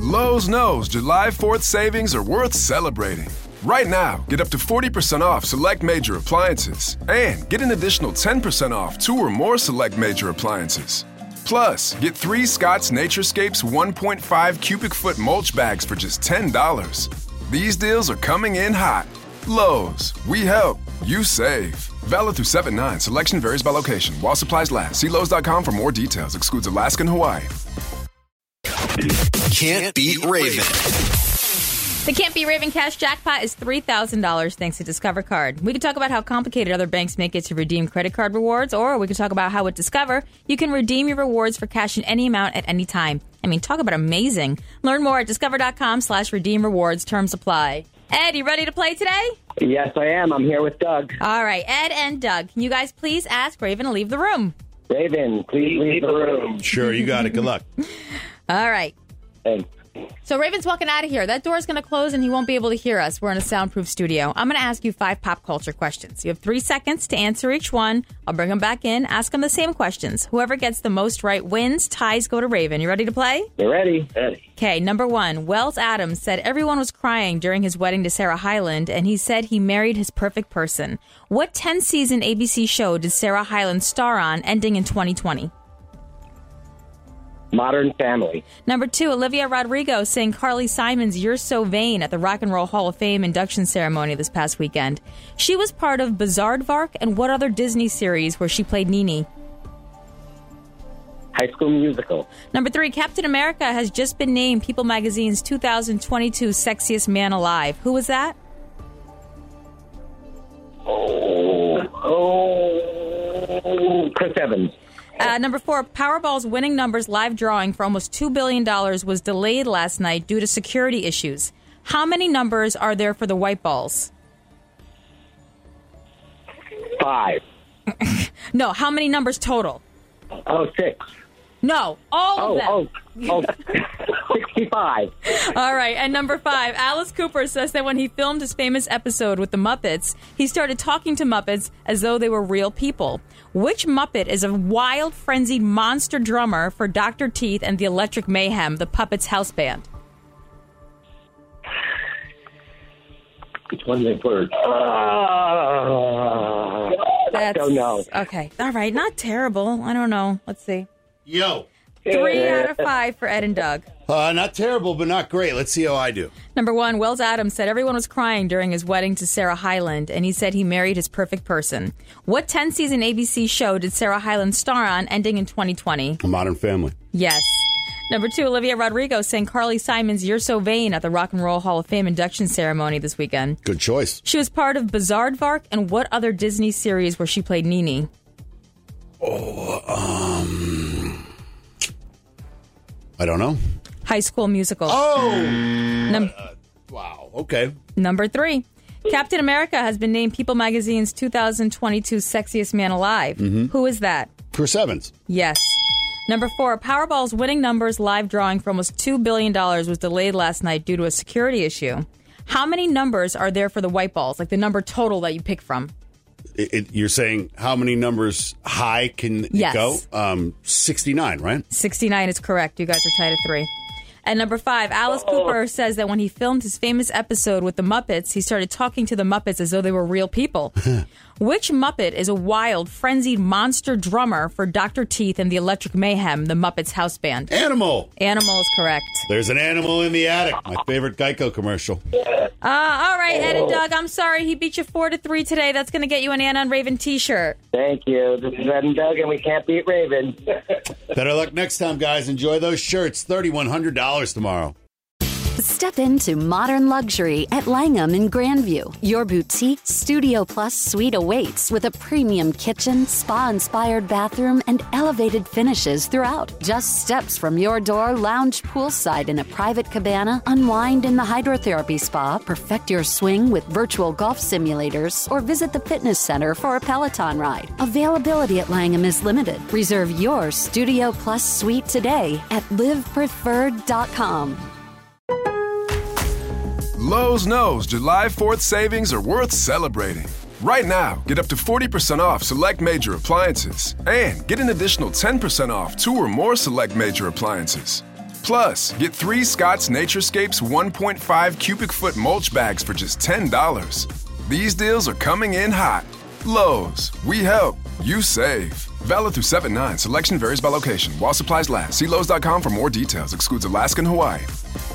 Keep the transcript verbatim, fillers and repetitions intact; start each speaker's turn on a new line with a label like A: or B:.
A: Lowe's knows July fourth savings are worth celebrating. Right now, get up to forty percent off select major appliances and get an additional ten percent off two or more select major appliances. Plus, get three Scott's Naturescapes one point five cubic foot mulch bags for just ten dollars. These deals are coming in hot. Lowe's, we help, you save. Valid through seven nine. Selection varies by location. While supplies last. See Lowe's dot com for more details. Excludes Alaska and Hawaii.
B: Can't beat Raven.
C: The Can't Beat Raven cash jackpot is three thousand dollars thanks to Discover Card. We can talk about how complicated other banks make it to redeem credit card rewards, or we can talk about how with Discover, you can redeem your rewards for cash in any amount at any time. I mean, talk about amazing. Learn more at discover.com slash redeem rewards. Terms apply. Ed, you ready to play today?
D: Yes, I am. I'm here with Doug.
C: All right, Ed and Doug, can you guys please ask Raven to leave the room?
D: Raven, please leave the room.
E: Sure, you got it. Good luck.
C: All right.
D: Thanks.
C: So Raven's walking out of here. That door's going to close and he won't be able to hear us. We're in a soundproof studio. I'm going to ask you five pop culture questions. You have three seconds to answer each one. I'll bring them back in, ask them the same questions. Whoever gets the most right wins. Ties go to Raven. You ready to play?
D: You're ready. Ready.
C: Okay, number one. Wells Adams said everyone was crying during his wedding to Sarah Hyland, and he said he married his perfect person. What ten-season A B C show did Sarah Hyland star on, ending in twenty twenty?
D: Modern Family.
C: Number two, Olivia Rodrigo sang Carly Simon's You're So Vain at the Rock and Roll Hall of Fame induction ceremony this past weekend. She was part of Bizaardvark, and what other Disney series where she played Nini?
D: High School Musical.
C: Number three, Captain America has just been named People Magazine's two thousand twenty-two Sexiest Man Alive. Who was that?
D: Oh, oh, Chris Evans.
C: Uh, number four, Powerball's winning numbers live drawing for almost two billion dollars was delayed last night due to security issues. How many numbers are there for the white balls?
D: Five.
C: No, how many numbers total?
D: Oh, six.
C: No, all
D: oh,
C: of them.
D: Oh, oh, sixty-five.
C: All right, and number five, Alice Cooper says that when he filmed his famous episode with the Muppets, he started talking to Muppets as though they were real people. Which Muppet is a wild, frenzied monster drummer for Doctor Teeth and the Electric Mayhem, the Puppets house band?
D: Which one they first? Uh, I don't know.
C: Okay, all right, not terrible. I don't know. Let's see.
E: Yo.
C: Three out of five for Ed and Doug.
E: Uh, not terrible, but not great. Let's see how I do.
C: Number one, Wells Adams said everyone was crying during his wedding to Sarah Hyland, and he said he married his perfect person. What ten-season A B C show did Sarah Hyland star on, ending in twenty twenty?
E: A Modern Family.
C: Yes. Number two, Olivia Rodrigo sang Carly Simon's You're So Vain at the Rock and Roll Hall of Fame induction ceremony this weekend.
E: Good choice.
C: She was part of Bizaardvark, and what other Disney series where she played Nini?
E: Oh, um... I don't know.
C: High School Musical.
E: Oh!
C: Num-
E: uh, wow, okay.
C: Number three, Captain America has been named People Magazine's two thousand twenty-two Sexiest Man Alive.
E: Mm-hmm.
C: Who is that?
E: Chris Evans.
C: Yes. Number four, Powerball's winning numbers live drawing for almost two billion dollars was delayed last night due to a security issue. How many numbers are there for the white balls, like the number total that you pick from?
E: It, it, you're saying how many numbers high can it
C: yes.
E: go? Um, sixty-nine, right?
C: sixty-nine is correct. You guys are tied at three. And number five, Alice
D: Oh.
C: Cooper says that when he filmed his famous episode with the Muppets, he started talking to the Muppets as though they were real people. Which Muppet is a wild, frenzied monster drummer for Doctor Teeth and the Electric Mayhem, the Muppets house band?
E: Animal.
C: Animal is correct.
E: There's an animal in the attic. My favorite Geico commercial.
C: Uh, all right, Ed and Doug, I'm sorry he beat you four to three today. That's going to get you an Anna and Raven t-shirt.
D: Thank you. This is Ed and Doug, and we can't beat Raven.
E: Better luck next time, guys. Enjoy those shirts. thirty-one hundred dollars tomorrow.
F: Step into modern luxury at Langham in Grandview. Your boutique Studio Plus suite awaits with a premium kitchen, spa-inspired bathroom, and elevated finishes throughout. Just steps from your door, lounge poolside in a private cabana, unwind in the hydrotherapy spa, perfect your swing with virtual golf simulators, or visit the fitness center for a Peloton ride. Availability at Langham is limited. Reserve your Studio Plus suite today at live preferred dot com.
A: Lowe's knows July fourth savings are worth celebrating. Right now, get up to forty percent off select major appliances and get an additional ten percent off two or more select major appliances. Plus, get three Scott's Naturescapes one point five cubic foot mulch bags for just ten dollars. These deals are coming in hot. Lowe's, we help, you save. Valid through seven nine. Selection varies by location. While supplies last. See Lowe's dot com for more details. Excludes Alaska and Hawaii.